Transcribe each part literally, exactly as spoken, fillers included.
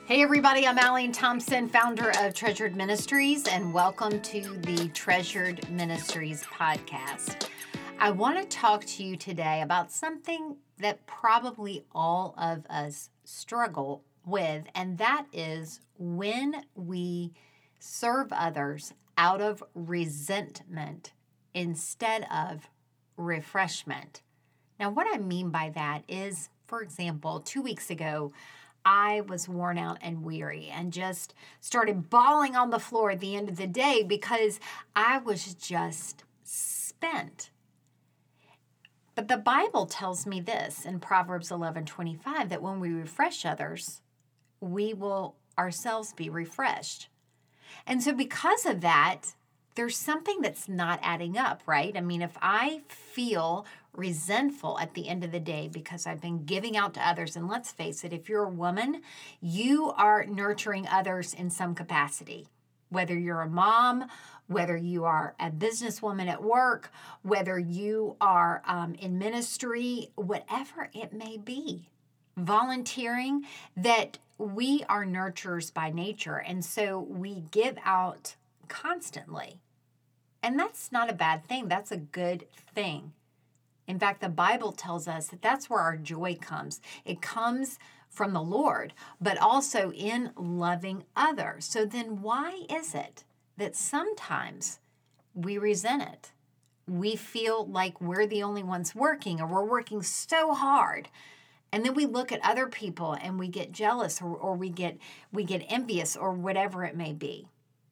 Hey everybody, I'm Allie Thompson, founder of Treasured Ministries, and welcome to the Treasured Ministries podcast. I want to talk to you today about something that probably all of us struggle with, and that is when we serve others out of resentment instead of refreshment. Now, what I mean by that is, for example, two weeks ago, I was worn out and weary and just started bawling on the floor at the end of the day because I was just spent. But the Bible tells me this in Proverbs eleven twenty-five, that when we refresh others, we will ourselves be refreshed. And so because of that, there's something that's not adding up, right? I mean, if I feel resentful at the end of the day because I've been giving out to others, and let's face it, if you're a woman, you are nurturing others in some capacity. Whether you're a mom, whether you are a businesswoman at work, whether you are um, in ministry, whatever it may be, volunteering, that we are nurturers by nature. And so we give out constantly. And that's not a bad thing. That's a good thing. In fact, the Bible tells us that that's where our joy comes. It comes from the Lord, but also in loving others. So then why is it that sometimes we resent it? We feel like we're the only ones working, or we're working so hard. And then we look at other people and we get jealous, or, or we get we get envious, or whatever it may be.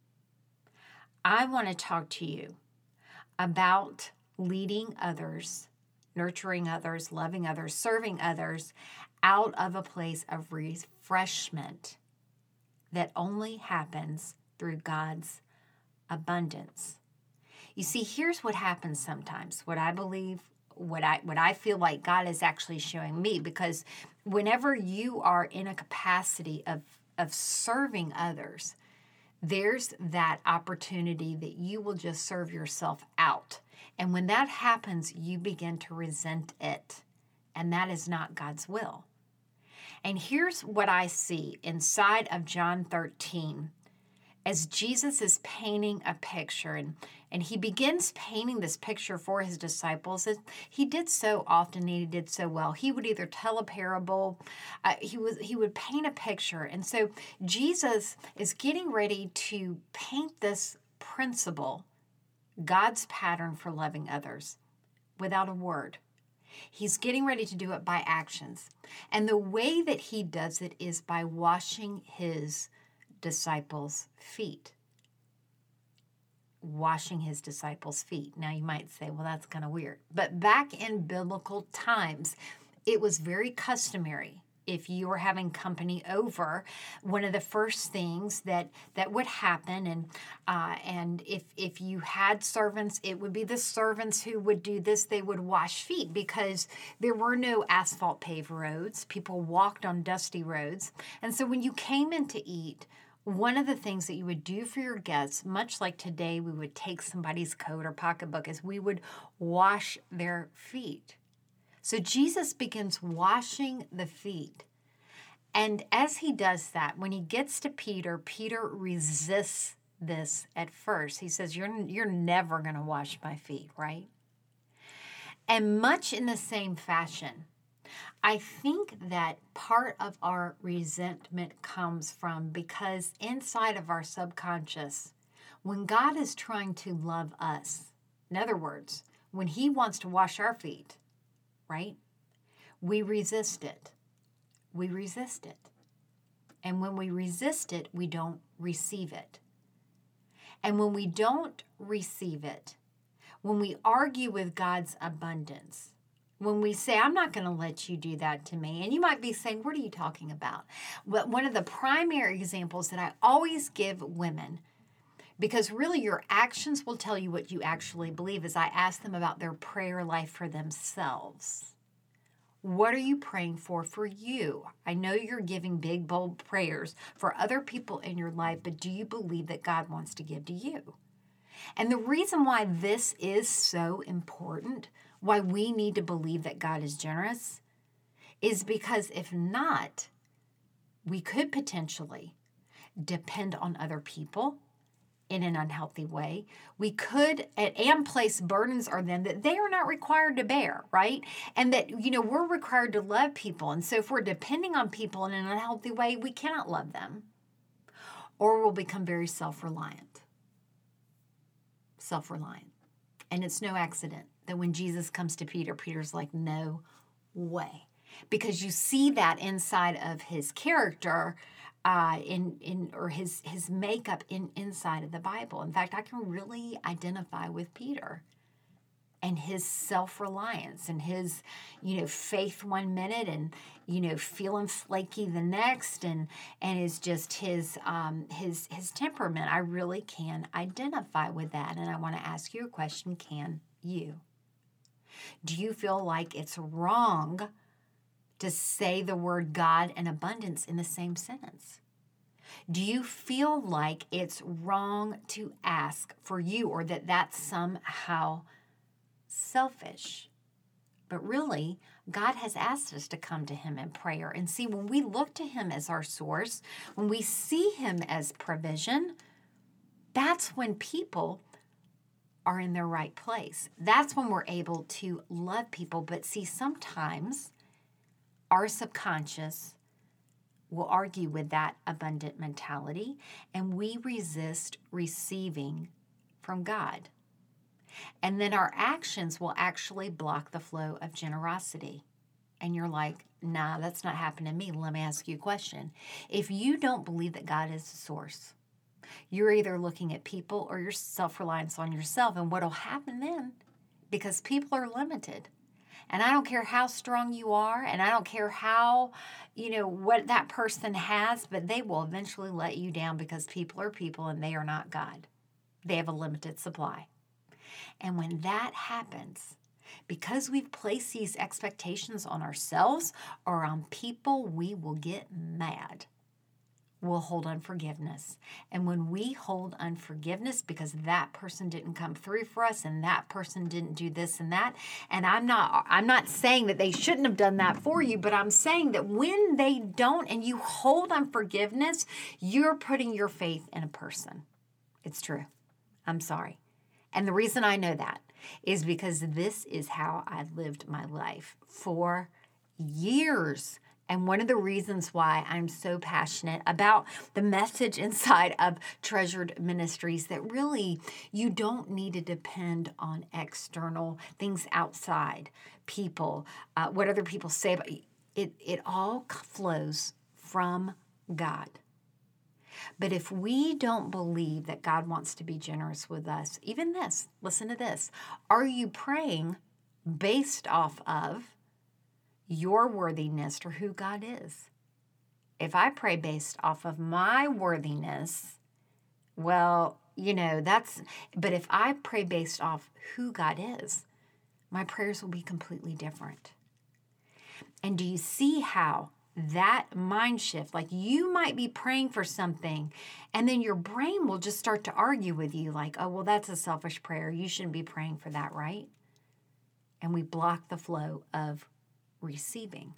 I want to talk to you about leading others, nurturing others, loving others, serving others out of a place of refreshment that only happens through God's abundance. You see, here's what happens sometimes, what I believe, what I what I feel like God is actually showing me, because whenever you are in a capacity of, of serving others, there's that opportunity that you will just serve yourself out. And when that happens, you begin to resent it. And that is not God's will. And here's what I see inside of John thirteen, as Jesus is painting a picture, and, and he begins painting this picture for his disciples. He did so often, and he did so well. He would either tell a parable, uh, he was he would paint a picture. And so Jesus is getting ready to paint this principle, God's pattern for loving others, without a word. He's getting ready to do it by actions. And the way that he does it is by washing his disciples' feet. Washing his disciples' feet. Now you might say, well, that's kind of weird. But back in biblical times, it was very customary. If you were having company over, one of the first things that, that would happen, and uh, and if if you had servants, it would be the servants who would do this. They would wash feet, because there were no asphalt paved roads. People walked on dusty roads. And so when you came in to eat, one of the things that you would do for your guests, much like today we would take somebody's coat or pocketbook, is we would wash their feet. So Jesus begins washing the feet. And as he does that, when he gets to Peter, Peter resists this at first. He says, you're, you're never going to wash my feet, right? And much in the same fashion, I think that part of our resentment comes from because inside of our subconscious, when God is trying to love us, in other words, when he wants to wash our feet, right? We resist it. We resist it. And when we resist it, we don't receive it. And when we don't receive it, when we argue with God's abundance, when we say, I'm not going to let you do that to me. And you might be saying, what are you talking about? Well, one of the primary examples that I always give women, because really your actions will tell you what you actually believe, is I ask them about their prayer life for themselves. What are you praying for for you? I know you're giving big, bold prayers for other people in your life, but do you believe that God wants to give to you? And the reason why this is so important, why we need to believe that God is generous, is because if not, we could potentially depend on other people in an unhealthy way. We could and place burdens on them that they are not required to bear, right? And that, you know, we're required to love people. And so if we're depending on people in an unhealthy way, we cannot love them. Or we'll become very self-reliant. Self-reliant. And it's no accident that when Jesus comes to Peter, Peter's like, no way. Because you see that inside of his character, uh, in in or his his makeup in inside of the Bible. In fact, I can really identify with Peter and his self-reliance and his, you know, faith one minute and, you know, feeling flaky the next, and and is just his um his his temperament. I really can identify with that, and I want to ask you a question: can you? Do you feel like it's wrong to say the word God and abundance in the same sentence? Do you feel like it's wrong to ask for you, or that that's somehow selfish? But really, God has asked us to come to him in prayer. And see, when we look to him as our source, when we see him as provision, that's when people are in their right place. That's when we're able to love people. But see, sometimes our subconscious will argue with that abundant mentality, and we resist receiving from God. And then our actions will actually block the flow of generosity. And you're like, nah, that's not happening to me. Let me ask you a question. If you don't believe that God is the source, you're either looking at people or your self-reliance on yourself. And what'll happen then, because people are limited, and I don't care how strong you are, and I don't care how, you know, what that person has, but they will eventually let you down, because people are people and they are not God. They have a limited supply. And when that happens, because we've placed these expectations on ourselves or on people, we will get mad. We'll hold unforgiveness. And when we hold unforgiveness because that person didn't come through for us and that person didn't do this and that, and I'm not I'm not saying that they shouldn't have done that for you, but I'm saying that when they don't and you hold unforgiveness, you're putting your faith in a person. It's true. I'm sorry. And the reason I know that is because this is how I lived my life for years. And one of the reasons why I'm so passionate about the message inside of Treasured Ministries, that really you don't need to depend on external things outside, people, uh, what other people say about you. It, it all flows from God. But if we don't believe that God wants to be generous with us, even this, listen to this. Are you praying based off of your worthiness or who God is? If I pray based off of my worthiness, well, you know, that's, but if I pray based off who God is, my prayers will be completely different. And do you see how that mind shift, like you might be praying for something and then your brain will just start to argue with you like, oh, well, that's a selfish prayer. You shouldn't be praying for that, right? And we block the flow of receiving.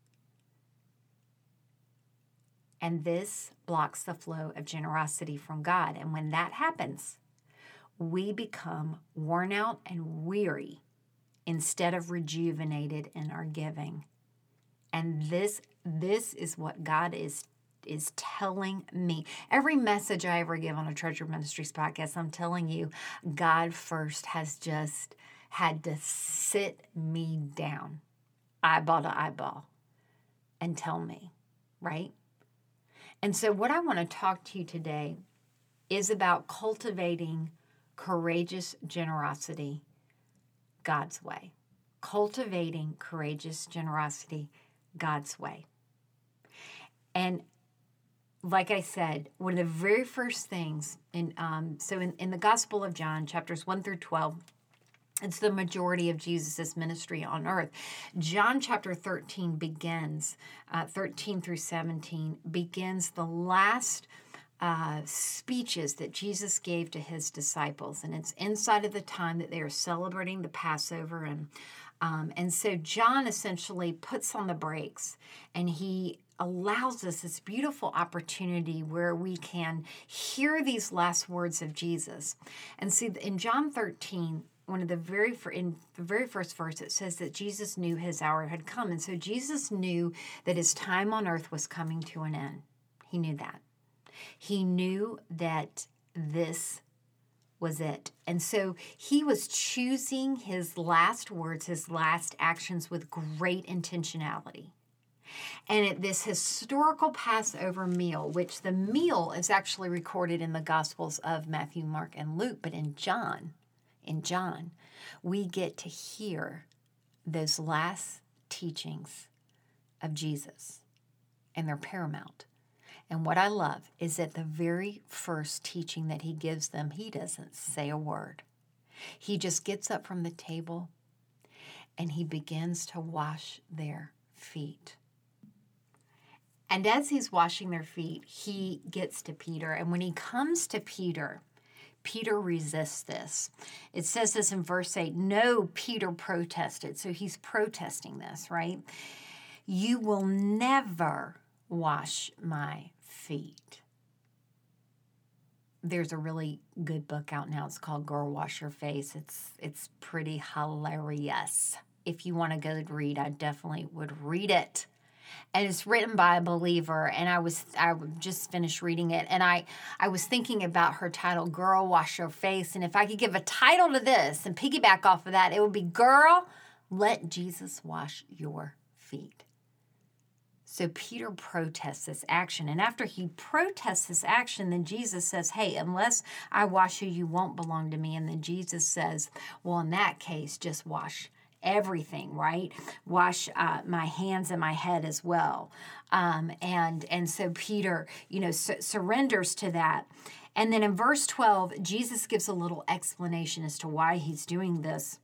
And this blocks the flow of generosity from God. And when that happens, we become worn out and weary instead of rejuvenated in our giving. And this this is what God is is telling me. Every message I ever give on a Treasured Ministries podcast, I'm telling you, God first has just had to sit me down, eyeball to eyeball, and tell me, right? And so what I want to talk to you today is about cultivating courageous generosity God's way. Cultivating courageous generosity God's way. And like I said, one of the very first things, in um, so in, in the Gospel of John, chapters one through twelve, it's the majority of Jesus' ministry on earth. John chapter thirteen begins, uh, thirteen through seventeen, begins the last uh, speeches that Jesus gave to his disciples. And it's inside of the time that they are celebrating the Passover. And, um, and so John essentially puts on the brakes and he allows us this beautiful opportunity where we can hear these last words of Jesus. And see, in John thirteen, one of the very in the very first verse, it says that Jesus knew his hour had come. And so Jesus knew that his time on earth was coming to an end. He knew that. He knew that this was it. And so he was choosing his last words, his last actions with great intentionality. And at this historical Passover meal, which the meal is actually recorded in the Gospels of Matthew, Mark, and Luke, but in John, in John, we get to hear those last teachings of Jesus, and they're paramount. And what I love is that the very first teaching that he gives them, he doesn't say a word. He just gets up from the table and he begins to wash their feet. And as he's washing their feet, he gets to Peter. And when he comes to Peter, Peter resists this. It says this in verse eight, no, Peter protested. So he's protesting this, right? You will never wash my feet. There's a really good book out now. It's called Girl Wash Your Face. It's it's pretty hilarious. If you want a good read, I definitely would read it. And it's written by a believer, and I was I just finished reading it, and I, I was thinking about her title, Girl Wash Your Face, and if I could give a title to this and piggyback off of that, it would be Girl, Let Jesus Wash Your Feet. So Peter protests this action. And after he protests this action, then Jesus says, hey, unless I wash you, you won't belong to me. And then Jesus says, well, in that case, just wash everything, right? Wash uh, my hands and my head as well. Um, and, and so Peter, you know, su- surrenders to that. And then in verse twelve, Jesus gives a little explanation as to why he's doing this.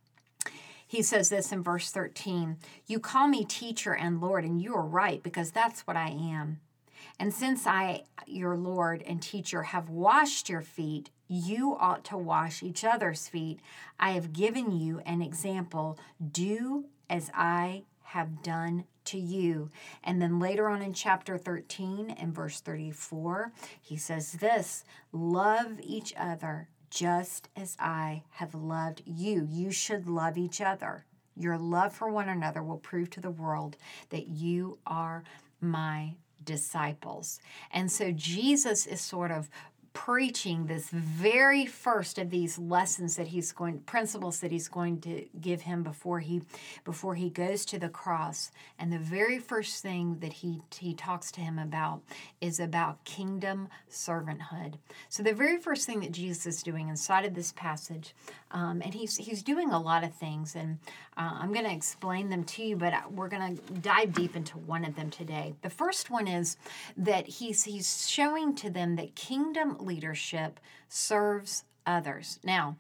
He says this in verse thirteen, you call me teacher and Lord, and you are right, because that's what I am. And since I, your Lord and teacher, have washed your feet, you ought to wash each other's feet. I have given you an example. Do as I have done to you. And then later on in chapter thirteen and verse thirty-four, he says this, love each other just as I have loved you. You should love each other. Your love for one another will prove to the world that you are my disciples. And so Jesus is sort of preaching this very first of these lessons that he's going, principles that he's going to give him before he, before he goes to the cross. And the very first thing that he, he talks to him about is about kingdom servanthood. So the very first thing that Jesus is doing inside of this passage, um, and he's, he's doing a lot of things, and uh, I'm going to explain them to you, but we're going to dive deep into one of them today. The first one is that he's, he's showing to them that kingdom leadership serves others. Now,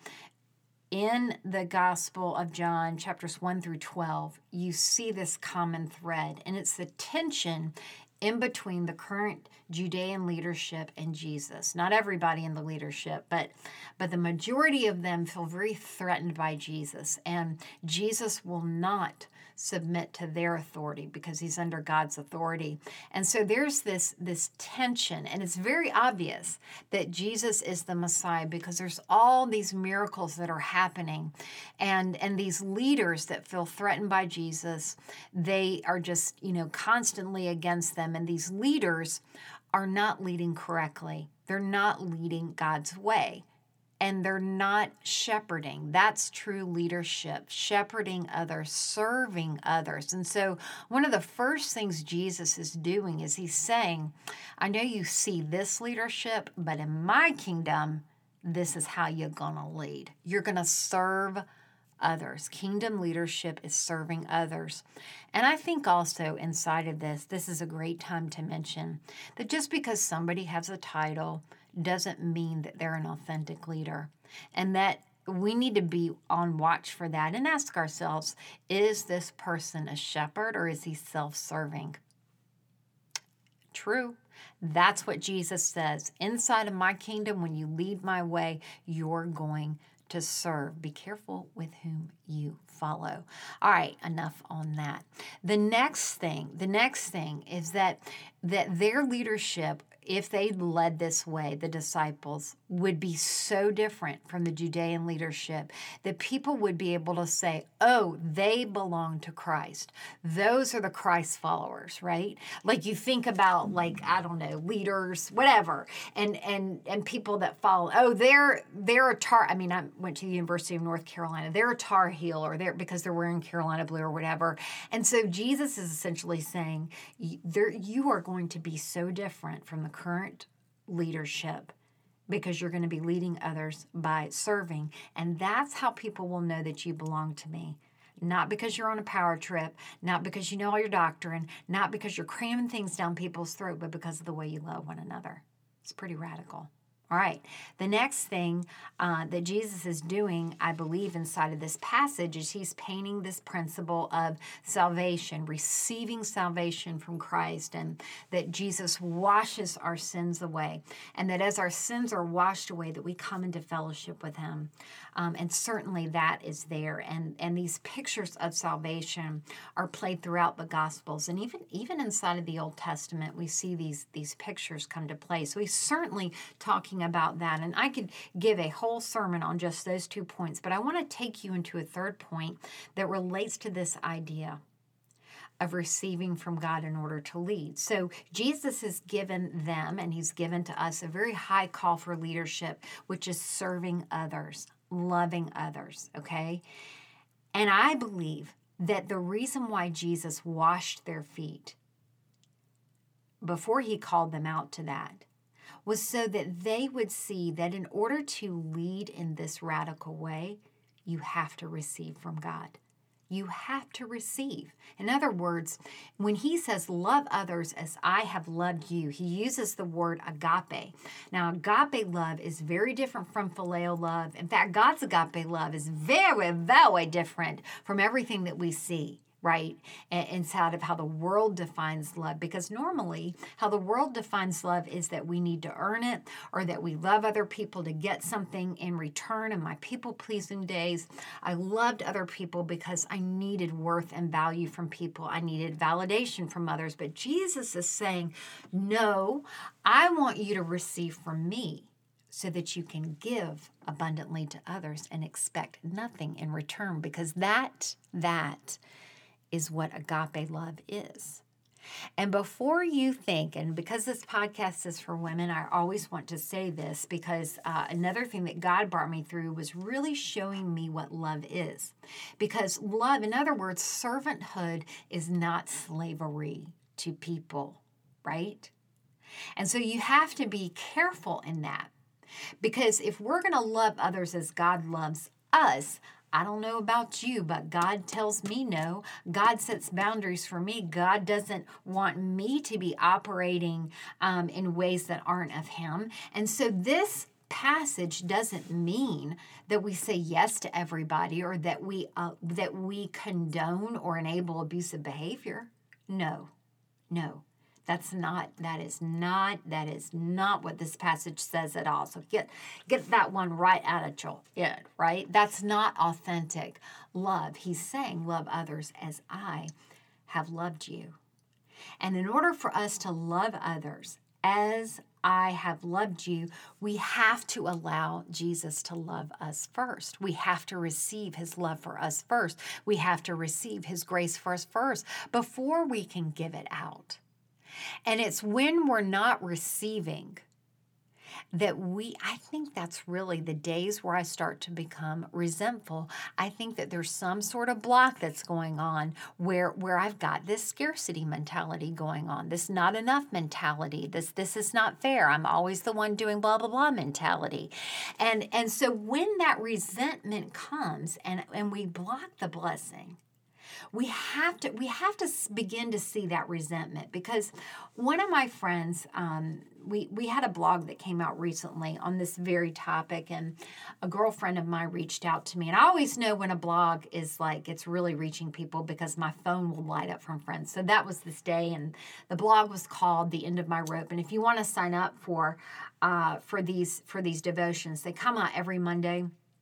in the Gospel of John, chapters one through twelve, you see this common thread, and it's the tension in between the current Judean leadership and Jesus. Not everybody in the leadership, but, but the majority of them feel very threatened by Jesus, and Jesus will not submit to their authority because he's under God's authority. And so there's this, this tension, and it's very obvious that Jesus is the Messiah because there's all these miracles that are happening, and, and these leaders that feel threatened by Jesus, they are just, you know, constantly against them, and these leaders are not leading correctly. They're not leading God's way. And they're not shepherding. That's true leadership, shepherding others, serving others. And so one of the first things Jesus is doing is he's saying, I know you see this leadership, but in my kingdom, this is how you're going to lead. You're going to serve others. Kingdom leadership is serving others. And I think also inside of this, this is a great time to mention that just because somebody has a title doesn't mean that they're an authentic leader, and that we need to be on watch for that and ask ourselves, is this person a shepherd or is he self-serving? True. That's what Jesus says. Inside of my kingdom, when you lead my way, you're going to serve. Be careful with whom you follow. All right, enough on that. The next thing, the next thing is that that their leadership, if they led this way, the disciples, would be so different from the Judean leadership that people would be able to say, oh, they belong to Christ. Those are the Christ followers, right? Like you think about, like, I don't know, leaders, whatever, and and and people that follow, oh, they're they're a Tar, I mean, I went to the University of North Carolina, they're a Tar Heel, or they're because they're wearing Carolina blue or whatever. And so Jesus is essentially saying, there you are going to be so different from the current leadership because you're going to be leading others by serving. And that's how people will know that you belong to me. Not because you're on a power trip, not because you know all your doctrine, not because you're cramming things down people's throat, but because of the way you love one another. It's pretty radical. All right. The next thing uh, that Jesus is doing, I believe, inside of this passage is he's painting this principle of salvation, receiving salvation from Christ, and that Jesus washes our sins away, and that as our sins are washed away, that we come into fellowship with him. Um, and certainly that is there. And, and these pictures of salvation are played throughout the Gospels. And even, even inside of the Old Testament, we see these, these pictures come to play. So he's certainly talking about that. And I could give a whole sermon on just those two points, but I want to take you into a third point that relates to this idea of receiving from God in order to lead. So Jesus has given them, and he's given to us, a very high call for leadership, which is serving others, loving others, okay? And I believe that the reason why Jesus washed their feet before he called them out to that was so that they would see that in order to lead in this radical way, you have to receive from God. You have to receive. In other words, when he says, love others as I have loved you, he uses the word agape. Now, agape love is very different from phileo love. In fact, God's agape love is very, very different from everything that we see, right? Inside of how the world defines love. Because normally, how the world defines love is that we need to earn it, or that we love other people to get something in return. In my people-pleasing days, I loved other people because I needed worth and value from people. I needed validation from others. But Jesus is saying, no, I want you to receive from me so that you can give abundantly to others and expect nothing in return, because that, that is what agape love is. And before you think, and because this podcast is for women, I always want to say this, because uh, another thing that God brought me through was really showing me what love is. Because love, in other words, servanthood is not slavery to people, right? And so you have to be careful in that. Because if we're going to love others as God loves us, I don't know about you, but God tells me no. God sets boundaries for me. God doesn't want me to be operating um, in ways that aren't of him. And so this passage doesn't mean that we say yes to everybody, or that we uh, that we condone or enable abusive behavior. No, no. That's not, that is not, that is not what this passage says at all. So get get that one right out of your head, right? That's not authentic love. He's saying, love others as I have loved you. And in order for us to love others as I have loved you, we have to allow Jesus to love us first. We have to receive his love for us first. We have to receive his grace for us first before we can give it out. And it's when we're not receiving that we, I think that's really the days where I start to become resentful. I think that there's some sort of block that's going on where, where I've got this scarcity mentality going on, this not enough mentality, this this is not fair, I'm always the one doing blah, blah, blah mentality. And, and so when that resentment comes and, and we block the blessing, We have to we have to begin to see that resentment, because one of my friends, um, we, we had a blog that came out recently on this very topic, and a girlfriend of mine reached out to me. And I always know when a blog is like, it's really reaching people, because my phone will light up from friends. So that was this day, and the blog was called The End of My Rope. And if you want to sign up for uh, for these for these devotions, they come out every Monday.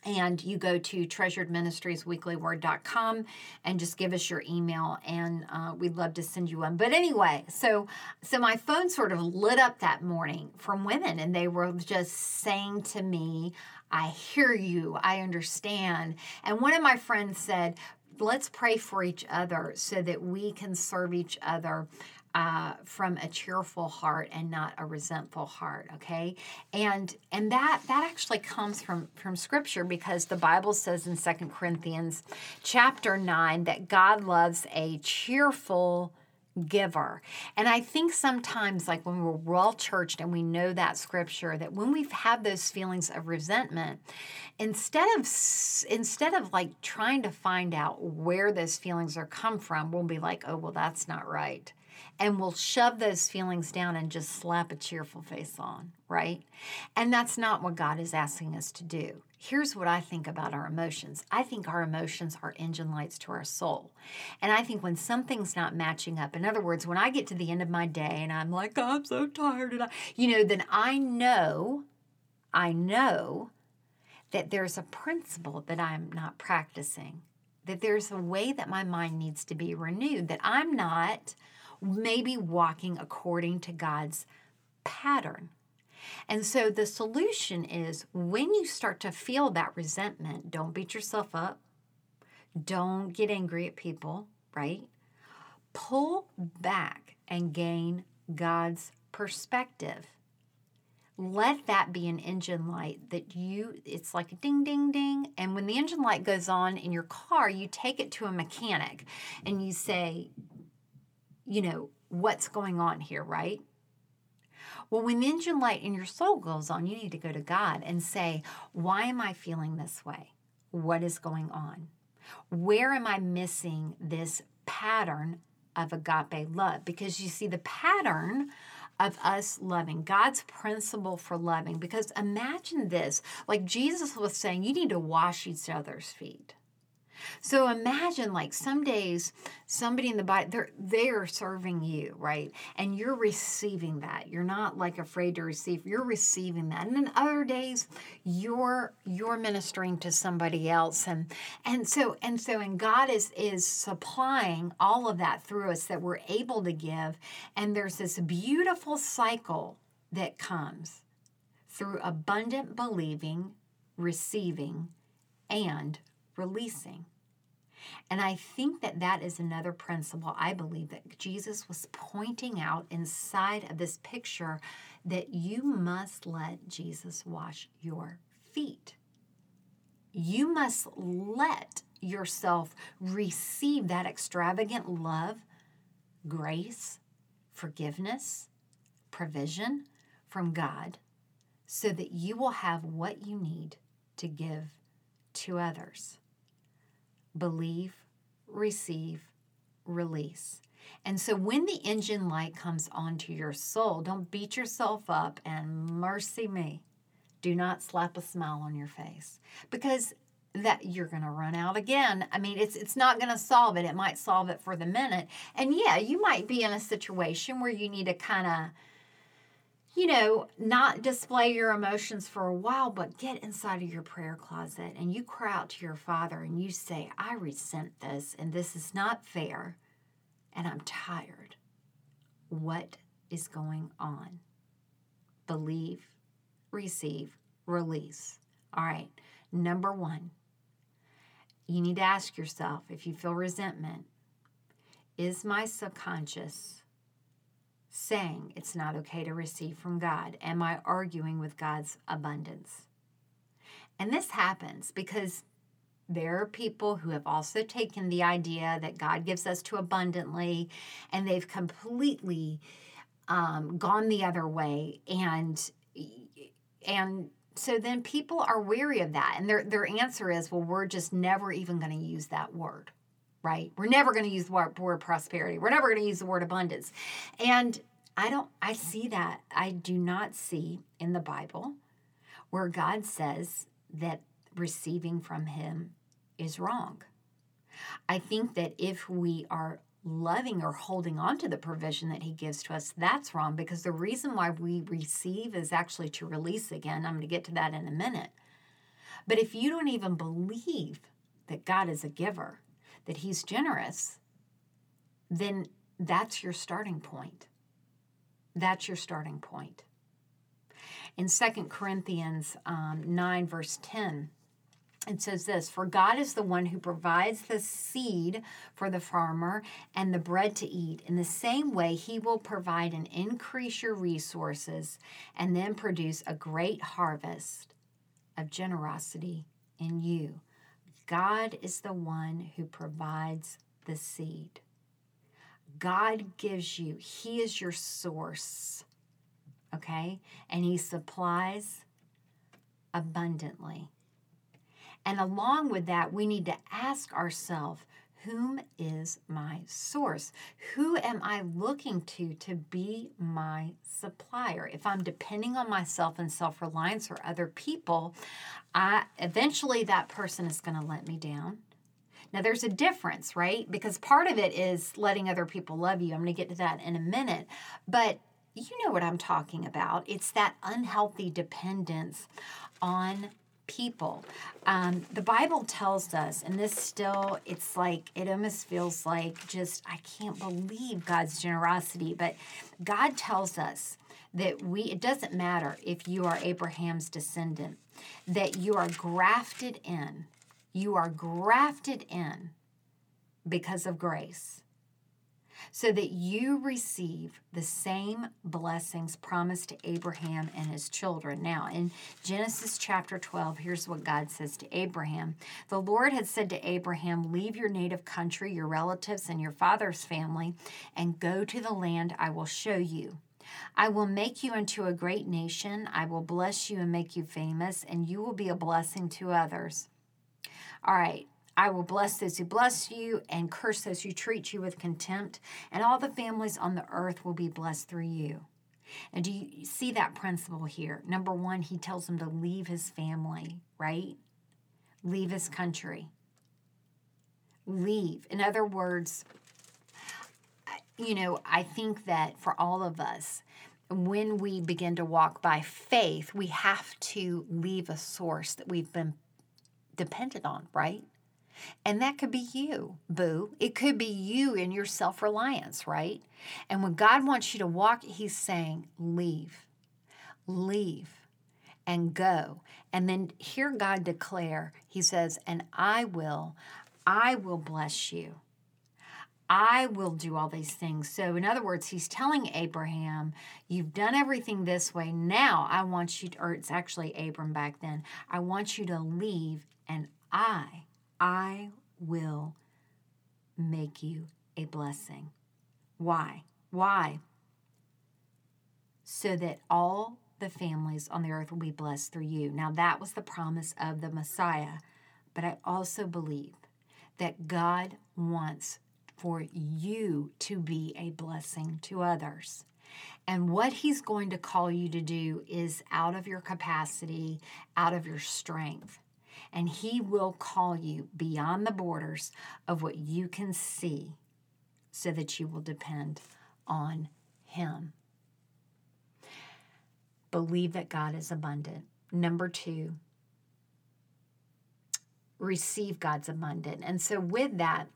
And you go to treasured ministries weekly word dot com and just give us your email, and uh, we'd love to send you one. But anyway, so so my phone sort of lit up that morning from women, and they were just saying to me, I hear you, I understand. And one of my friends said, let's pray for each other so that we can serve each other Uh, from a cheerful heart and not a resentful heart, okay? And and that that actually comes from, from Scripture, because the Bible says in Second Corinthians chapter nine that God loves a cheerful giver. And I think sometimes, like when we're well-churched and we know that Scripture, that when we've had those feelings of resentment, instead of instead of like trying to find out where those feelings are come from, we'll be like, oh, well, that's not right. And we'll shove those feelings down and just slap a cheerful face on, right? And that's not what God is asking us to do. Here's what I think about our emotions. I think our emotions are engine lights to our soul. And I think when something's not matching up, in other words, when I get to the end of my day and I'm like, oh, I'm so tired, and I, you know, then I know, I know that there's a principle that I'm not practicing, that there's a way that my mind needs to be renewed, that I'm not maybe walking according to God's pattern. And so the solution is, when you start to feel that resentment, don't beat yourself up. Don't get angry at people, right? Pull back and gain God's perspective. Let that be an engine light that you, it's like a ding, ding, ding. And when the engine light goes on in your car, you take it to a mechanic and you say, you know, what's going on here, right? Well, when the engine light in your soul goes on, you need to go to God and say, why am I feeling this way? What is going on? Where am I missing this pattern of agape love? Because you see, the pattern of us loving, God's principle for loving, because imagine this, like Jesus was saying, you need to wash each other's feet. So imagine, like, some days somebody in the body, they're they are serving you, right? And you're receiving that. You're not like afraid to receive. You're receiving that. And then other days you're you're ministering to somebody else. And and so and so and God is is supplying all of that through us that we're able to give. And there's this beautiful cycle that comes through abundant believing, receiving, and releasing. And I think that that is another principle I believe that Jesus was pointing out inside of this picture, that you must let Jesus wash your feet. You must let yourself receive that extravagant love, grace, forgiveness, provision from God, so that you will have what you need to give to others. Believe, receive, release. And so when the engine light comes onto your soul, don't beat yourself up and mercy me. Do not slap a smile on your face, because that you're going to run out again. I mean, it's it's not going to solve it. It might solve it for the minute. And yeah, you might be in a situation where you need to kind of, you know, not display your emotions for a while, but get inside of your prayer closet and you cry out to your Father and you say, I resent this and this is not fair and I'm tired. What is going on? Believe, receive, release. All right, number one, you need to ask yourself, if you feel resentment, is my subconscious saying it's not okay to receive from God? Am I arguing with God's abundance? And this happens because there are people who have also taken the idea that God gives us too abundantly, and they've completely um, gone the other way. And and so then people are weary of that. And their, their answer is, well, we're just never even going to use that word. Right? We're never going to use the word, word prosperity. We're never going to use the word abundance. And I don't, I see that. I do not see in the Bible where God says that receiving from Him is wrong. I think that if we are loving or holding on to the provision that He gives to us, that's wrong, because the reason why we receive is actually to release again. I'm going to get to that in a minute. But if you don't even believe that God is a giver, that he's generous, then that's your starting point. That's your starting point. In Second Corinthians um, nine, verse ten, it says this, "For God is the one who provides the seed for the farmer and the bread to eat. In the same way, he will provide and increase your resources and then produce a great harvest of generosity in you." God is the one who provides the seed. God gives you, he is your source, okay? And he supplies abundantly. And along with that, we need to ask ourselves, whom is my source? Who am I looking to to be my supplier? If I'm depending on myself and self-reliance or other people, I, eventually that person is going to let me down. Now, there's a difference, right? Because part of it is letting other people love you. I'm going to get to that in a minute. But you know what I'm talking about. It's that unhealthy dependence on people. Um, the Bible tells us, and this still, it's like, it almost feels like just, I can't believe God's generosity, but God tells us that we, it doesn't matter if you are Abraham's descendant, that you are grafted in. You are grafted in because of grace, so that you receive the same blessings promised to Abraham and his children. Now, in Genesis chapter twelve, here's what God says to Abraham. "The Lord had said to Abraham, 'Leave your native country, your relatives, and your father's family, and go to the land I will show you. I will make you into a great nation. I will bless you and make you famous, and you will be a blessing to others. All right. I will bless those who bless you and curse those who treat you with contempt, and all the families on the earth will be blessed through you.'" And do you see that principle here? Number one, he tells him to leave his family, right? Leave his country. Leave. In other words, you know, I think that for all of us, when we begin to walk by faith, we have to leave a source that we've been dependent on, right? And that could be you, boo. It could be you in your self-reliance, right? And when God wants you to walk, he's saying, leave, leave, and go. And then hear God declare, he says, "And I will, I will bless you. I will do all these things." So in other words, he's telling Abraham, you've done everything this way. Now I want you to, or it's actually Abram back then, I want you to leave, and I, I will make you a blessing. Why? Why? So that all the families on the earth will be blessed through you. Now that was the promise of the Messiah. But I also believe that God wants for you to be a blessing to others. And what he's going to call you to do is out of your capacity, out of your strength. And he will call you beyond the borders of what you can see, so that you will depend on him. Believe that God is abundant. Number two, receive God's abundant. And so with that,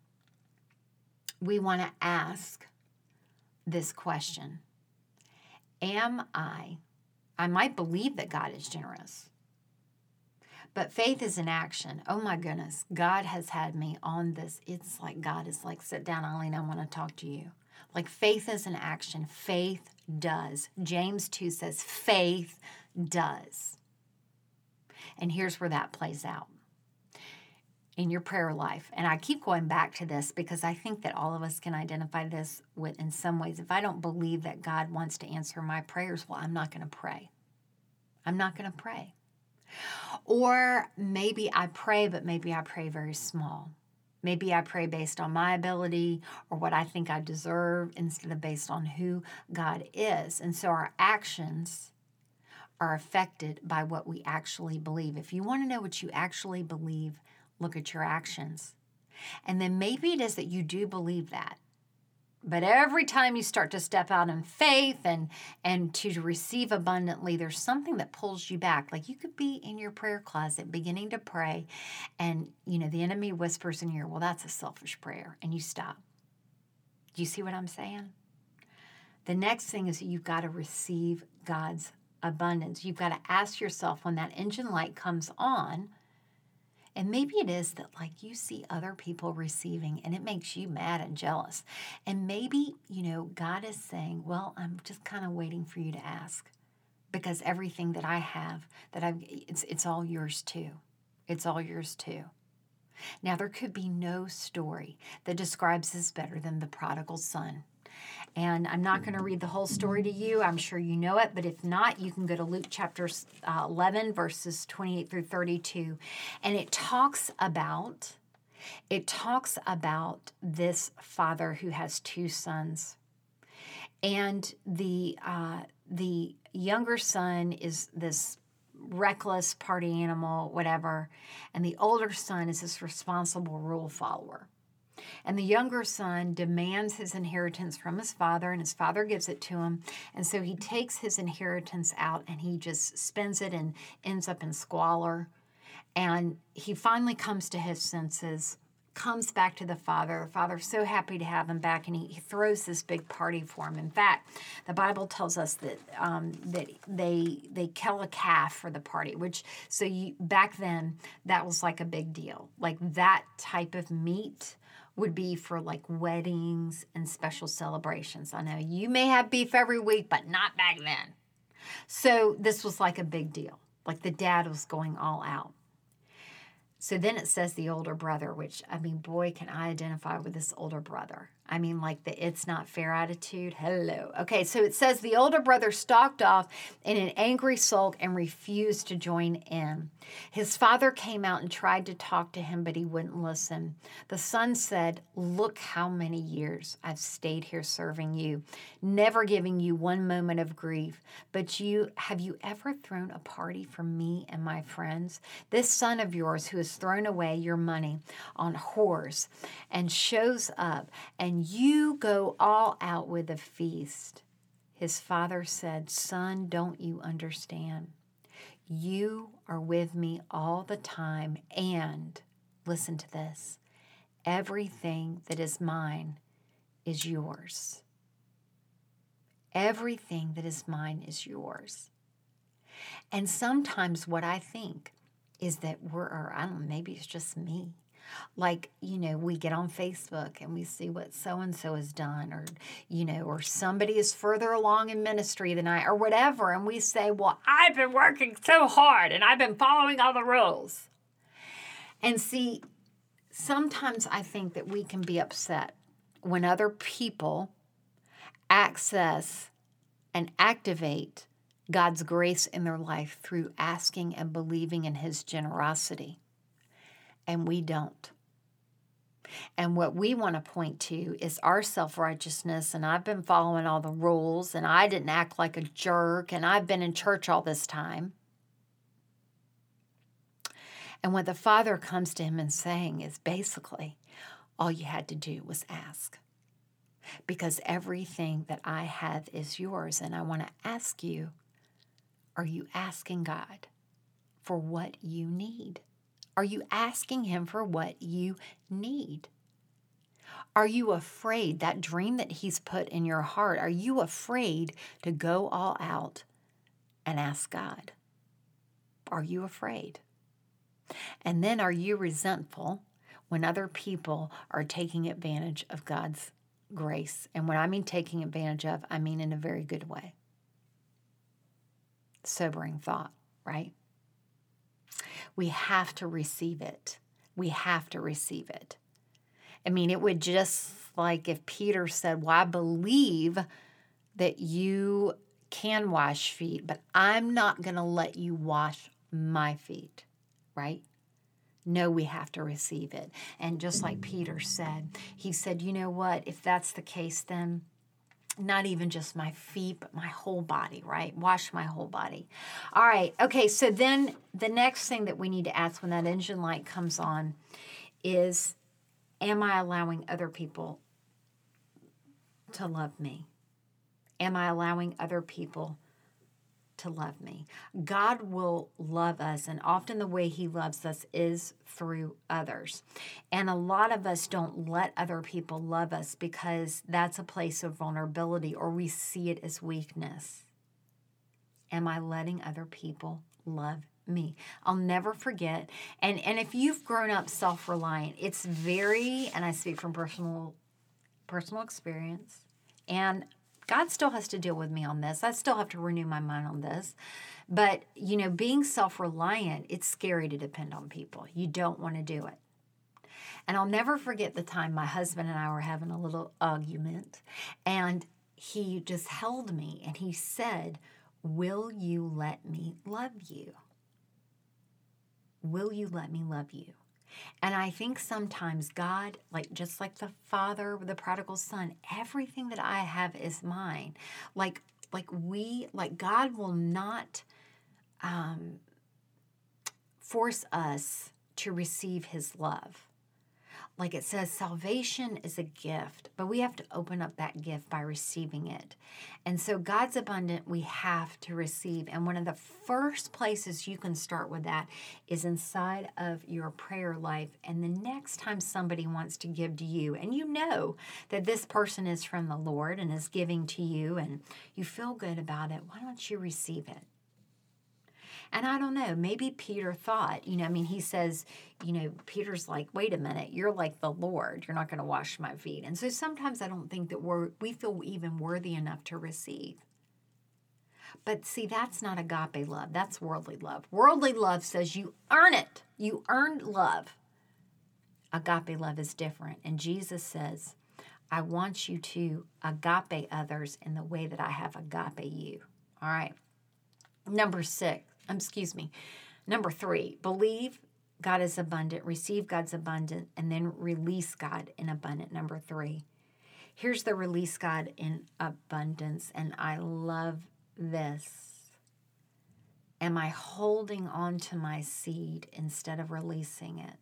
we want to ask this question. Am I, I might believe that God is generous, but faith is an action. Oh my goodness, God has had me on this. It's like God is like, sit down, Eileen, I want to talk to you. Like faith is an action. Faith does. James two says faith does. And here's where that plays out in your prayer life. And I keep going back to this because I think that all of us can identify this with, in some ways. If I don't believe that God wants to answer my prayers, well, I'm not going to pray. I'm not going to pray. Or maybe I pray, but maybe I pray very small. Maybe I pray based on my ability or what I think I deserve instead of based on who God is. And so our actions are affected by what we actually believe. If you want to know what you actually believe, look at your actions. And then maybe it is that you do believe that, But every time you start to step out in faith and and to receive abundantly, there's something that pulls you back. Like you could be in your prayer closet beginning to pray, and you know the enemy whispers in your ear, well, that's a selfish prayer, and you stop. Do you see what I'm saying? The next thing is you've got to receive God's abundance. You've got to ask yourself when that engine light comes on, and maybe it is that like you see other people receiving and it makes you mad and jealous. And maybe, you know, God is saying, well, I'm just kind of waiting for you to ask because everything that I have, that I've, it's, it's all yours too. It's all yours too. Now, there could be no story that describes this better than the prodigal son. And I'm not going to read the whole story to you. I'm sure you know it, but if not, you can go to Luke chapter uh, eleven, verses twenty-eight through thirty-two. And it talks about, it talks about this father who has two sons. And the uh, the younger son is this reckless party animal, whatever. And the older son is this responsible rule follower. And the younger son demands his inheritance from his father, and his father gives it to him. And so he takes his inheritance out and he just spends it and ends up in squalor. And he finally comes to his senses, comes back to the father. The father's so happy to have him back, and he, he throws this big party for him. In fact, the Bible tells us that um, that they they kill a calf for the party, which so you, back then that was like a big deal. Like that type of meat would be for like weddings and special celebrations. I know you may have beef every week, but not back then. So this was like a big deal. Like the dad was going all out. So then it says the older brother, which, I mean, boy, can I identify with this older brother. I mean, like the it's not fair attitude. Hello. Okay, so it says the older brother stalked off in an angry sulk and refused to join in. His father came out and tried to talk to him, but he wouldn't listen. The son said, look how many years I've stayed here serving you, never giving you one moment of grief. But you, have you ever thrown a party for me and my friends? This son of yours who has thrown away your money on whores and shows up, and you go all out with a feast. His father said, son, don't you understand? You are with me all the time, and listen to this, everything that is mine is yours. Everything that is mine is yours. And sometimes what I think is that we're, or I don't know, maybe it's just me. Like, you know, we get on Facebook and we see what so-and-so has done, or, you know, or somebody is further along in ministry than I, or whatever. And we say, well, I've been working so hard and I've been following all the rules. And see, sometimes I think that we can be upset when other people access and activate God's grace in their life through asking and believing in His generosity. And we don't. And what we want to point to is our self-righteousness, and I've been following all the rules, and I didn't act like a jerk, and I've been in church all this time. And what the Father comes to him and saying is basically, all you had to do was ask. Because everything that I have is yours, and I want to ask you, are you asking God for what you need? Are you asking Him for what you need? Are you afraid, that dream that He's put in your heart, are you afraid to go all out and ask God? Are you afraid? And then are you resentful when other people are taking advantage of God's grace? And when I mean taking advantage of, I mean in a very good way. Sobering thought, right? We have to receive it. We have to receive it. I mean, it would just like if Peter said, well, I believe that you can wash feet, but I'm not going to let you wash my feet, right? No, we have to receive it. And just like Peter said, he said, you know what? If that's the case, then not even just my feet, but my whole body, right? Wash my whole body. All right. Okay. So then the next thing that we need to ask when that engine light comes on is, am I allowing other people to love me? Am I allowing other people to love me? God will love us, and often the way he loves us is through others. And a lot of us don't let other people love us because that's a place of vulnerability, or we see it as weakness. Am I letting other people love me? I'll never forget. And, and if you've grown up self-reliant, it's very, and I speak from personal personal experience, and God still has to deal with me on this. I still have to renew my mind on this. But, you know, being self-reliant, it's scary to depend on people. You don't want to do it. And I'll never forget the time my husband and I were having a little argument, and he just held me and he said, "Will you let me love you? Will you let me love you?" And I think sometimes God, like just like the father with the prodigal son, everything that I have is mine. Like, like we, like God will not um, force us to receive his love. Like it says, salvation is a gift, but we have to open up that gift by receiving it. And so God's abundant, we have to receive. And one of the first places you can start with that is inside of your prayer life. And the next time somebody wants to give to you, and you know that this person is from the Lord and is giving to you, and you feel good about it, why don't you receive it? And I don't know, maybe Peter thought, you know, I mean, he says, you know, Peter's like, wait a minute, you're like the Lord. You're not going to wash my feet. And so sometimes I don't think that we're, we feel even worthy enough to receive. But see, that's not agape love. That's worldly love. Worldly love says you earn it. You earned love. Agape love is different. And Jesus says, I want you to agape others in the way that I have agape you. All right. Number six. Um, excuse me. Number three, believe God is abundant, receive God's abundant, and then release God in abundant. Number three. Here's the release God in abundance, and I love this. Am I holding on to my seed instead of releasing it?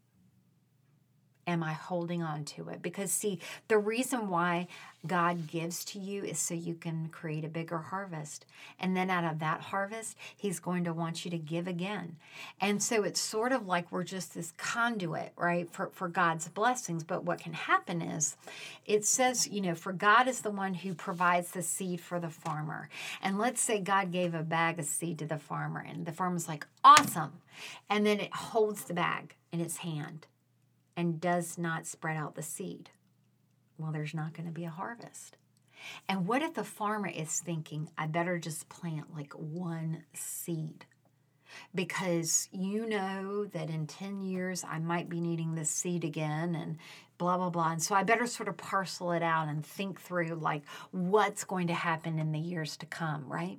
Am I holding on to it? Because see, the reason why God gives to you is so you can create a bigger harvest. And then out of that harvest, he's going to want you to give again. And so it's sort of like we're just this conduit, right, for, for God's blessings. But what can happen is it says, you know, for God is the one who provides the seed for the farmer. And let's say God gave a bag of seed to the farmer, and the farmer's like, awesome. And then it holds the bag in its hand and does not spread out the seed. Well, there's not going to be a harvest. And what if the farmer is thinking, I better just plant like one seed? Because you know that in ten years I might be needing this seed again and blah, blah, blah. And so I better sort of parcel it out and think through like what's going to happen in the years to come, right?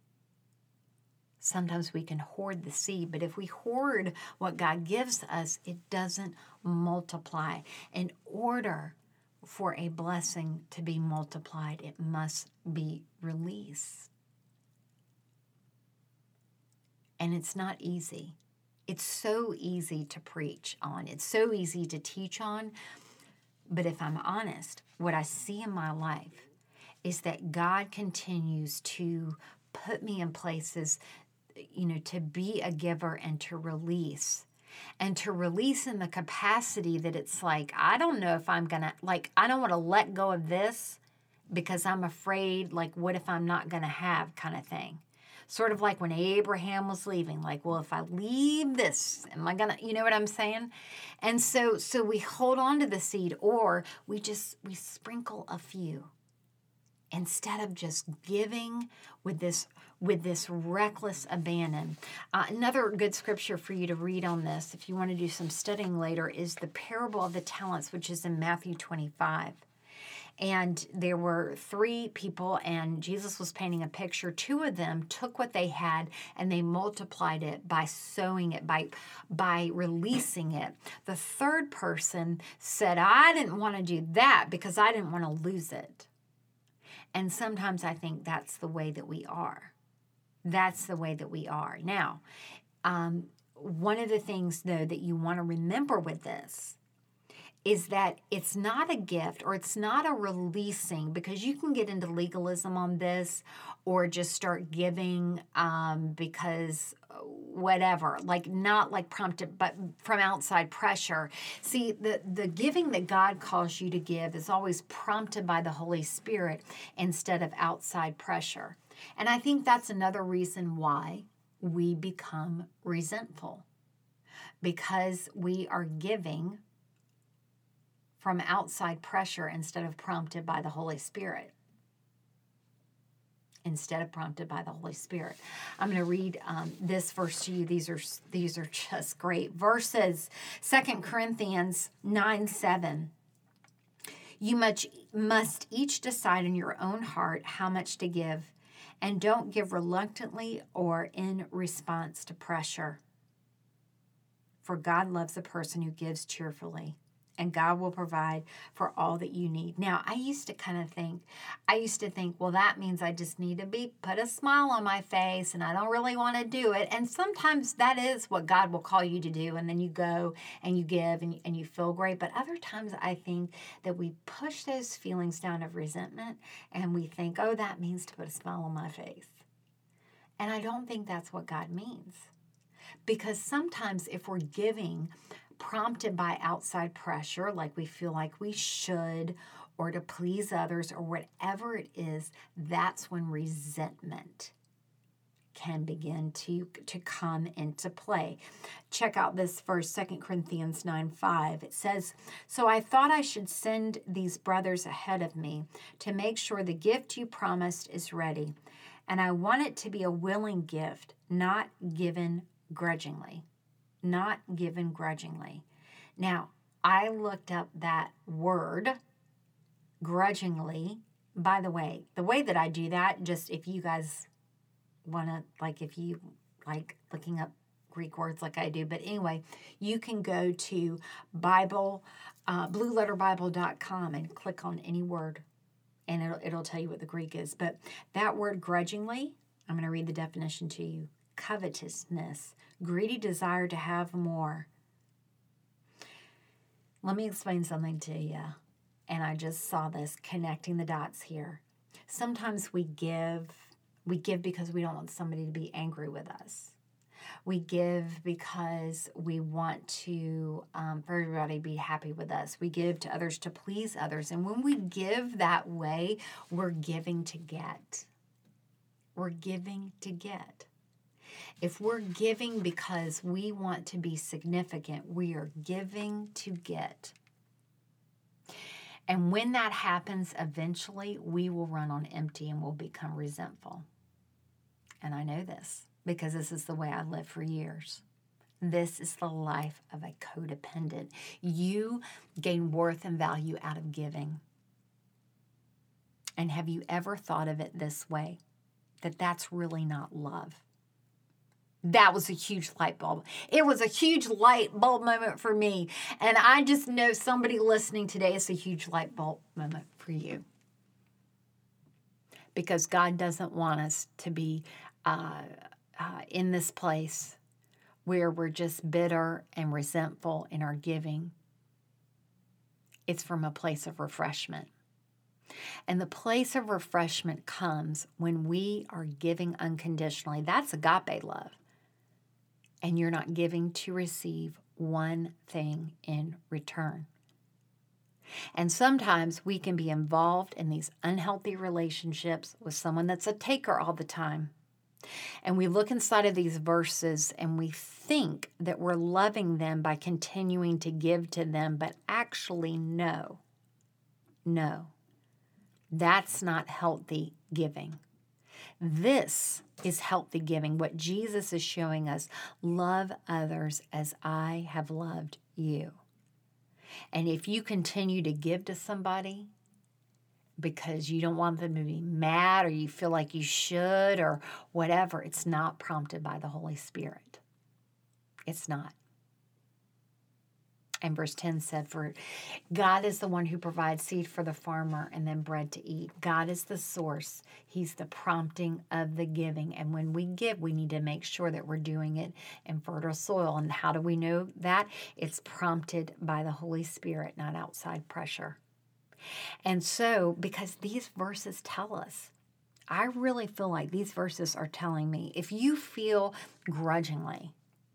Sometimes we can hoard the seed, but if we hoard what God gives us, it doesn't multiply. In order for a blessing to be multiplied, it must be released. And it's not easy. It's so easy to preach on. It's so easy to teach on. But if I'm honest, what I see in my life is that God continues to put me in places, you know, to be a giver and to release. And to release in the capacity that it's like, I don't know if I'm going to, like, I don't want to let go of this because I'm afraid, like, what if I'm not going to have kind of thing. Sort of like when Abraham was leaving, like, well, if I leave this, am I going to, you know what I'm saying? And so, so we hold on to the seed, or we just, we sprinkle a few instead of just giving with this with this reckless abandon. Uh, another good scripture for you to read on this, if you want to do some studying later, is the parable of the talents, which is in Matthew twenty-five. And there were three people, and Jesus was painting a picture. Two of them took what they had, and they multiplied it by sowing it, by, by releasing it. The third person said, I didn't want to do that because I didn't want to lose it. And sometimes I think that's the way that we are. That's the way that we are. Now, um, one of the things, though, that you want to remember with this is that it's not a gift or it's not a releasing, because you can get into legalism on this or just start giving um, because whatever, like not like prompted, but from outside pressure. See, the, the giving that God calls you to give is always prompted by the Holy Spirit instead of outside pressure. And I think that's another reason why we become resentful, because we are giving from outside pressure instead of prompted by the Holy Spirit. Instead of prompted by the Holy Spirit. I'm going to read um, this verse to you. These are these are just great verses. Second Corinthians nine seven. You much, must each decide in your own heart how much to give, and don't give reluctantly or in response to pressure. For God loves a person who gives cheerfully, and God will provide for all that you need. Now, I used to kind of think, I used to think, well, that means I just need to be, put a smile on my face, and I don't really want to do it. And sometimes that is what God will call you to do. And then you go and you give and, and you feel great. But other times I think that we push those feelings down of resentment and we think, oh, that means to put a smile on my face. And I don't think that's what God means. Because sometimes if we're giving prompted by outside pressure, like we feel like we should, or to please others, or whatever it is, that's when resentment can begin to, to come into play. Check out this verse, Second Corinthians nine five. It says, so I thought I should send these brothers ahead of me to make sure the gift you promised is ready. And I want it to be a willing gift, not given grudgingly. Not given grudgingly. Now, I looked up that word, grudgingly. By the way, the way that I do that, just if you guys want to, like if you like looking up Greek words like I do, but anyway, you can go to Bible, uh, blue letter bible dot com and click on any word, and it'll, it'll tell you what the Greek is. But that word grudgingly, I'm going to read the definition to you. Covetousness, greedy desire to have more. Let me explain something to you. And I just saw this, connecting the dots here. Sometimes we give, we give because we don't want somebody to be angry with us. We give because we want to, um, for everybody to be happy with us. We give to others to please others. And when we give that way, we're giving to get. We're giving to get. If we're giving because we want to be significant, we are giving to get. And when that happens, eventually we will run on empty and will become resentful. And I know this because this is the way I lived for years. This is the life of a codependent. You gain worth and value out of giving. And have you ever thought of it this way? That that's really not love. That was a huge light bulb. It was a huge light bulb moment for me. And I just know somebody listening today is a huge light bulb moment for you. Because God doesn't want us to be uh, uh, in this place where we're just bitter and resentful in our giving. It's from a place of refreshment. And the place of refreshment comes when we are giving unconditionally. That's agape love. And you're not giving to receive one thing in return. And sometimes we can be involved in these unhealthy relationships with someone that's a taker all the time. And we look inside of these verses and we think that we're loving them by continuing to give to them, but actually no, no, that's not healthy giving. This is healthy giving. What Jesus is showing us, love others as I have loved you. And if you continue to give to somebody because you don't want them to be mad or you feel like you should or whatever, it's not prompted by the Holy Spirit. It's not. And verse ten said, for God is the one who provides seed for the farmer and then bread to eat. God is the source. He's the prompting of the giving. And when we give, we need to make sure that we're doing it in fertile soil. And how do we know that? It's prompted by the Holy Spirit, not outside pressure. And so, because these verses tell us, I really feel like these verses are telling me, if you feel grudgingly,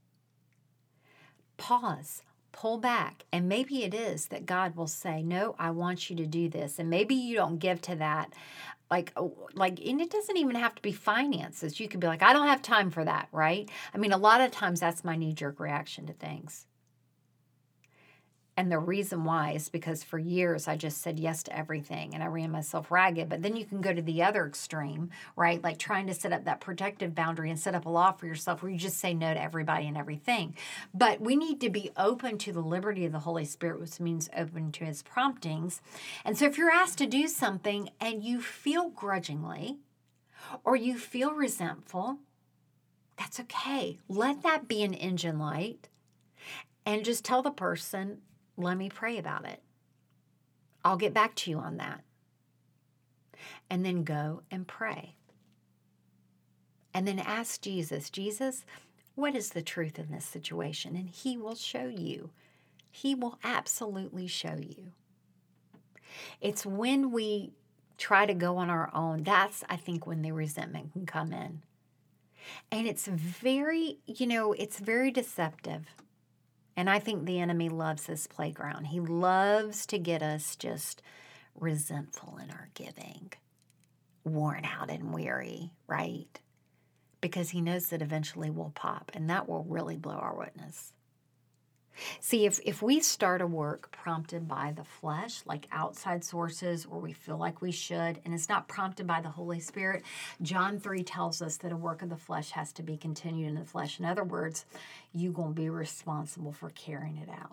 pause. Pull back. And maybe it is that God will say, no, I want you to do this. And maybe you don't give to that. Like, like, and it doesn't even have to be finances. You could be like, I don't have time for that, right? I mean, a lot of times that's my knee-jerk reaction to things. And the reason why is because for years I just said yes to everything and I ran myself ragged. But then you can go to the other extreme, right? Like trying to set up that protective boundary and set up a law for yourself where you just say no to everybody and everything. But we need to be open to the liberty of the Holy Spirit, which means open to his promptings. And so if you're asked to do something and you feel grudgingly or you feel resentful, that's okay. Let that be an engine light and just tell the person, let me pray about it. I'll get back to you on that. And then go and pray. And then ask Jesus, Jesus, what is the truth in this situation? And he will show you. He will absolutely show you. It's when we try to go on our own, that's, I think, when the resentment can come in. And it's very, you know, it's very deceptive. And I think the enemy loves this playground. He loves to get us just resentful in our giving, worn out and weary, right? Because he knows that eventually we'll pop, and that will really blow our witness. See, if, if we start a work prompted by the flesh, like outside sources, or we feel like we should, and it's not prompted by the Holy Spirit, John three tells us that a work of the flesh has to be continued in the flesh. In other words, you're going to be responsible for carrying it out.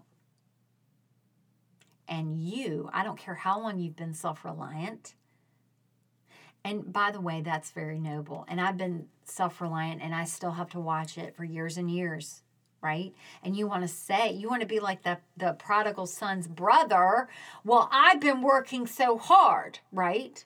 And you, I don't care how long you've been self-reliant, and by the way, that's very noble. And I've been self-reliant, and I still have to watch it for years and years. Right? And you want to say, you want to be like the, the prodigal son's brother. Well, I've been working so hard, right?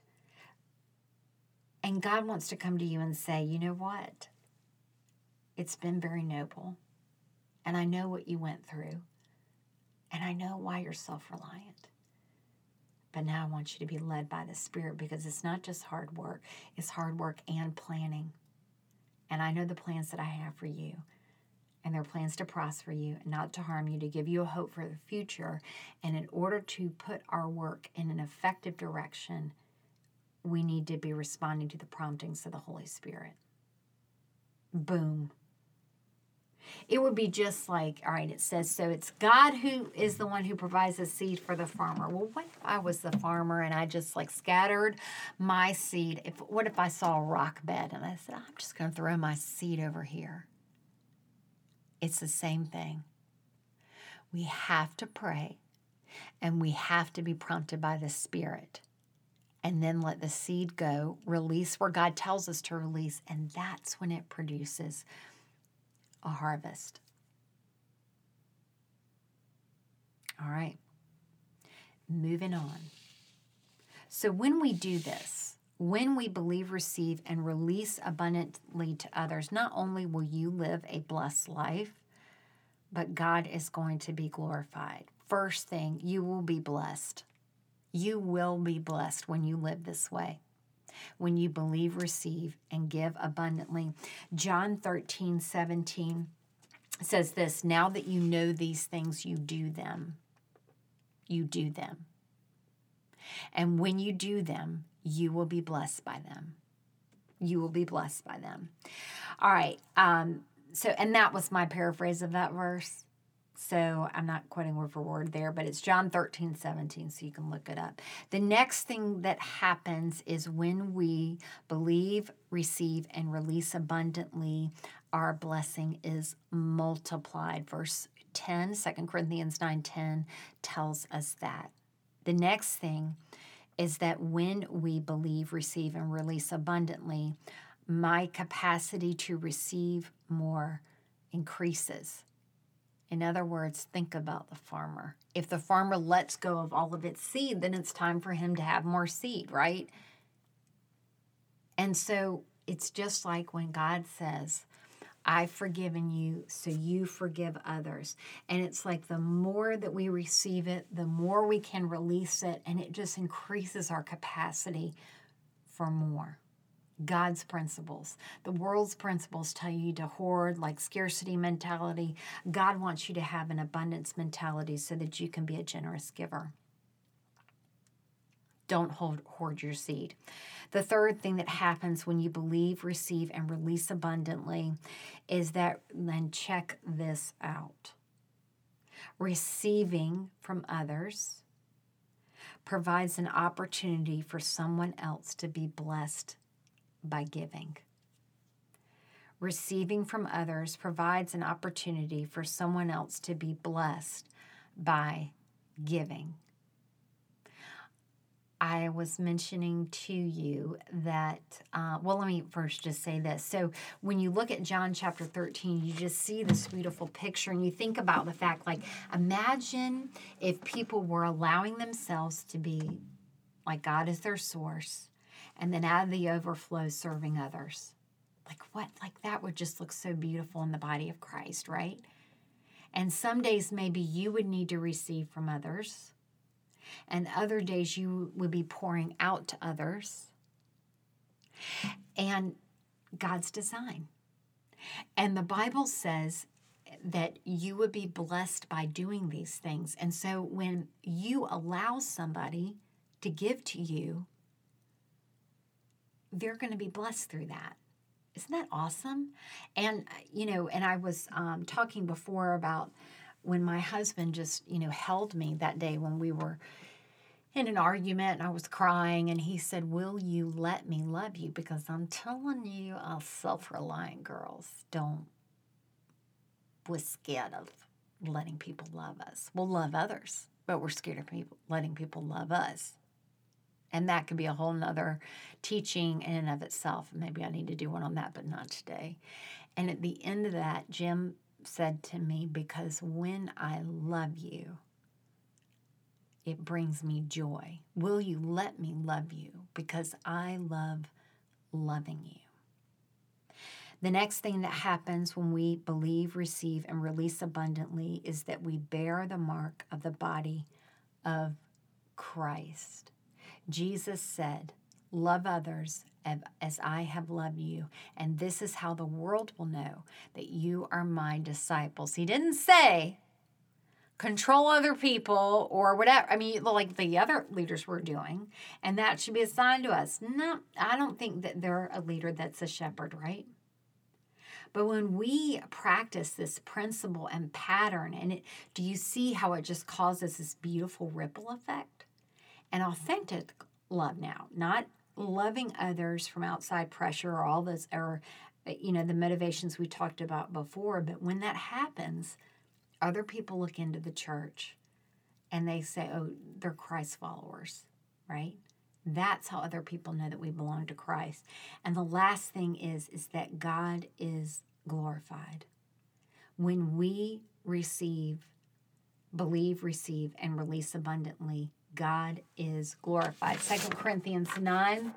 And God wants to come to you and say, you know what? It's been very noble. And I know what you went through. And I know why you're self-reliant. But now I want you to be led by the Spirit, because it's not just hard work. It's hard work and planning. And I know the plans that I have for you. And their plans to prosper you and not to harm you, to give you a hope for the future. And in order to put our work in an effective direction, we need to be responding to the promptings of the Holy Spirit. Boom. It would be just like, all right, it says, so it's God who is the one who provides the seed for the farmer. Well, what if I was the farmer and I just like scattered my seed? If What if I saw a rock bed and I said, I'm just going to throw my seed over here? It's the same thing. We have to pray, and we have to be prompted by the Spirit, and then let the seed go, release where God tells us to release, and that's when it produces a harvest. All right, moving on. So when we do this, when we believe, receive, and release abundantly to others, not only will you live a blessed life, but God is going to be glorified. First thing, you will be blessed. You will be blessed when you live this way. When you believe, receive, and give abundantly. John thirteen seventeen says this, now that you know these things, you do them. You do them. And when you do them, you will be blessed by them. You will be blessed by them. All right. Um, so, and that was my paraphrase of that verse. So I'm not quoting word for word there, but it's John thirteen seventeen, so you can look it up. The next thing that happens is when we believe, receive, and release abundantly, our blessing is multiplied. Verse ten, Second Corinthians nine ten tells us that. The next thing is that when we believe, receive, and release abundantly, my capacity to receive more increases. In other words, think about the farmer. If the farmer lets go of all of its seed, then it's time for him to have more seed, right? And so it's just like when God says, I've forgiven you, so you forgive others. And it's like the more that we receive it, the more we can release it, and it just increases our capacity for more. God's principles. The world's principles tell you to hoard, like scarcity mentality. God wants you to have an abundance mentality so that you can be a generous giver. Don't hold, hoard your seed. The third thing that happens when you believe, receive, and release abundantly is that, then check this out. Receiving from others provides an opportunity for someone else to be blessed by giving. Receiving from others provides an opportunity for someone else to be blessed by giving. I was mentioning to you that, uh, well, let me first just say this. So when you look at John chapter thirteen, you just see this beautiful picture and you think about the fact, like, imagine if people were allowing themselves to be like God is their source, and then out of the overflow serving others. Like what? Like that would just look so beautiful in the body of Christ, right? And some days maybe you would need to receive from others, and other days you would be pouring out to others. And God's design. And the Bible says that you would be blessed by doing these things. And so when you allow somebody to give to you, they're going to be blessed through that. Isn't that awesome? And, you know, and I was um, talking before about when my husband just, you know, held me that day when we were in an argument and I was crying, and he said, will you let me love you? Because I'm telling you, us self-reliant girls don't, we're scared of letting people love us. We'll love others, but we're scared of people letting people love us. And that could be a whole nother teaching in and of itself. Maybe I need to do one on that, but not today. And at the end of that, Jim said to me, because when I love you, it brings me joy. Will you let me love you? Because I love loving you. The next thing that happens when we believe, receive, and release abundantly is that we bear the mark of the body of Christ. Jesus said, love others as I have loved you, and this is how the world will know that you are my disciples. He didn't say control other people or whatever. I mean, like the other leaders were doing, and that should be a sign to us. No, I don't think that they're a leader that's a shepherd, right? But when we practice this principle and pattern, and it, do you see how it just causes this beautiful ripple effect? An authentic love now, not loving others from outside pressure or all those, or, you know, the motivations we talked about before. But when that happens, other people look into the church and they say, oh, they're Christ followers, right? That's how other people know that we belong to Christ. And the last thing is, is that God is glorified. When we receive, believe, receive, and release abundantly, God is glorified. Second Corinthians nine,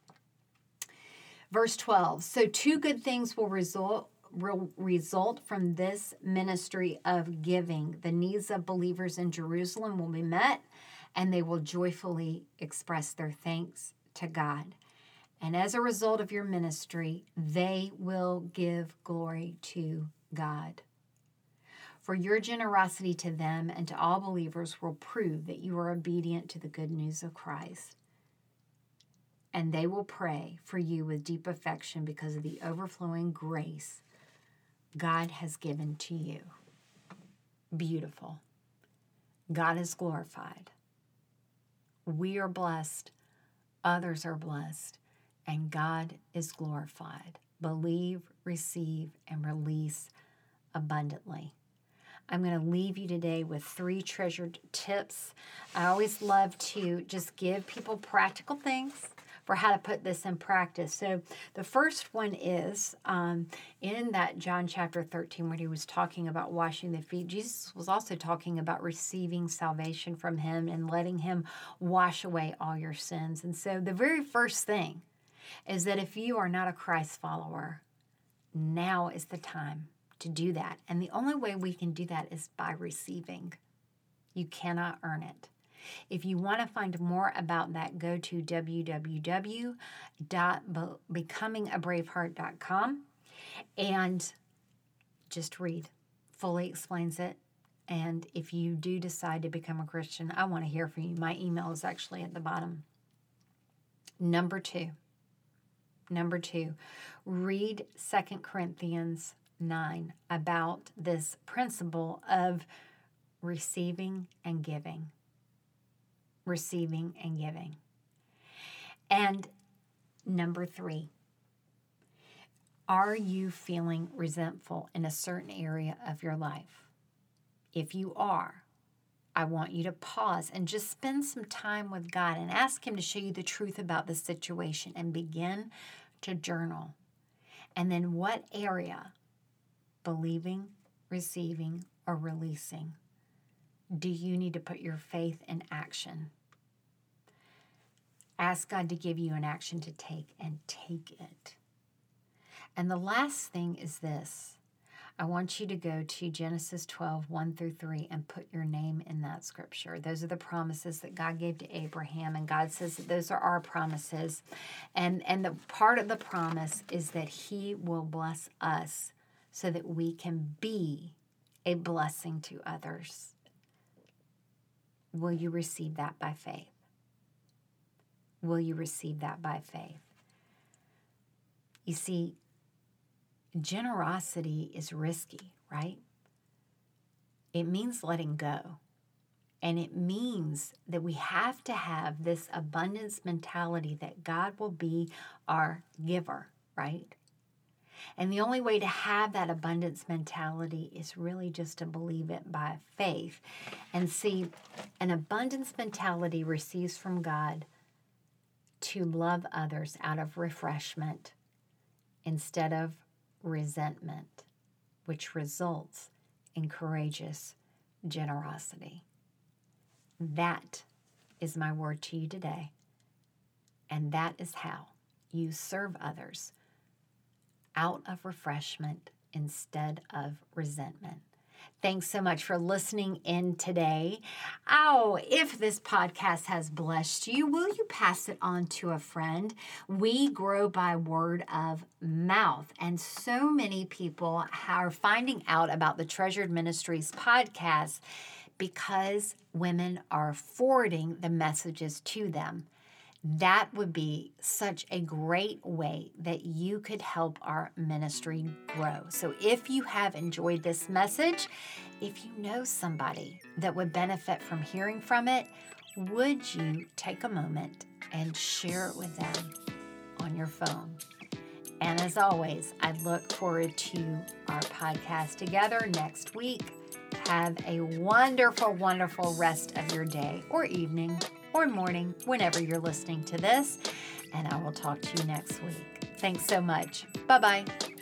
verse twelve. So two good things will result will result from this ministry of giving. The needs of believers in Jerusalem will be met, and they will joyfully express their thanks to God. And as a result of your ministry, they will give glory to God. For your generosity to them and to all believers will prove that you are obedient to the good news of Christ. And they will pray for you with deep affection because of the overflowing grace God has given to you. Beautiful. God is glorified. We are blessed. Others are blessed. And God is glorified. Believe, receive, and release abundantly. I'm going to leave you today with three treasured tips. I always love to just give people practical things for how to put this in practice. So the first one is um, in that John chapter thirteen, when he was talking about washing the feet, Jesus was also talking about receiving salvation from him and letting him wash away all your sins. And so the very first thing is that if you are not a Christ follower, now is the time to do that. And the only way we can do that is by receiving. You cannot earn it. If you want to find more about that, go to w w w dot becoming a braveheart dot com and just read. Fully explains it. And if you do decide to become a Christian, I want to hear from you. My email is actually at the bottom. Number two. Number two, read Second Corinthians nine about this principle of receiving and giving. Receiving and giving. And number three, are you feeling resentful in a certain area of your life? If you are, I want you to pause and just spend some time with God and ask Him to show you the truth about the situation and begin to journal. And then what area, believing, receiving, or releasing, do you need to put your faith in action? Ask God to give you an action to take and take it. And the last thing is this. I want you to go to Genesis twelve, one through three and put your name in that scripture. Those are the promises that God gave to Abraham, and God says that those are our promises. And, and the part of the promise is that He will bless us so that we can be a blessing to others. Will you receive that by faith? Will you receive that by faith? You see, generosity is risky, right? It means letting go. And it means that we have to have this abundance mentality that God will be our giver, right? And the only way to have that abundance mentality is really just to believe it by faith. And see, an abundance mentality receives from God to love others out of refreshment instead of resentment, which results in courageous generosity. That is my word to you today. And that is how you serve others out of refreshment instead of resentment. Thanks so much for listening in today. Oh, if this podcast has blessed you, will you pass it on to a friend? We grow by word of mouth, and so many people are finding out about the Treasured Ministries podcast because women are forwarding the messages to them. That would be such a great way that you could help our ministry grow. So if you have enjoyed this message, if you know somebody that would benefit from hearing from it, would you take a moment and share it with them on your phone? And as always, I look forward to our podcast together next week. Have a wonderful, wonderful rest of your day or evening or morning, whenever you're listening to this. And I will talk to you next week. Thanks so much. Bye-bye.